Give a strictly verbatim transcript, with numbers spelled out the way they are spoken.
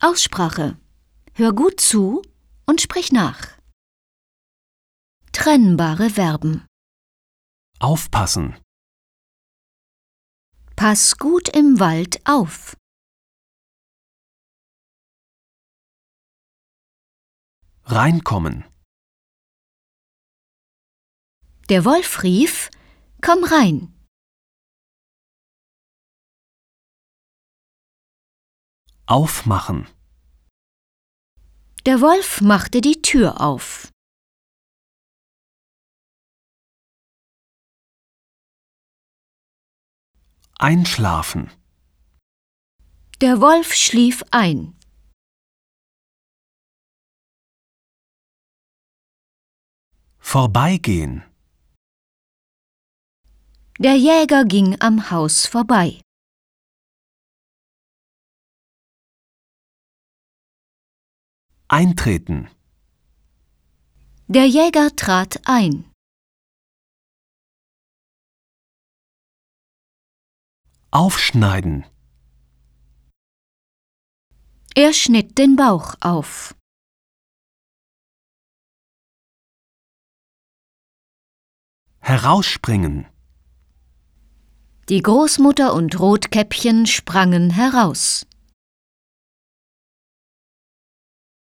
Aussprache. Hör gut zu und sprich nach. Trennbare Verben. Aufpassen. Pass gut im Wald auf. Reinkommen. Der Wolf rief: Komm rein. Aufmachen. Der Wolf machte die Tür auf. Einschlafen. Der Wolf schlief ein. Vorbeigehen. Der Jäger ging am Haus vorbei. Eintreten. Der Jäger trat ein. Aufschneiden. Er schnitt den Bauch auf. Herausspringen. Die Großmutter und Rotkäppchen sprangen heraus.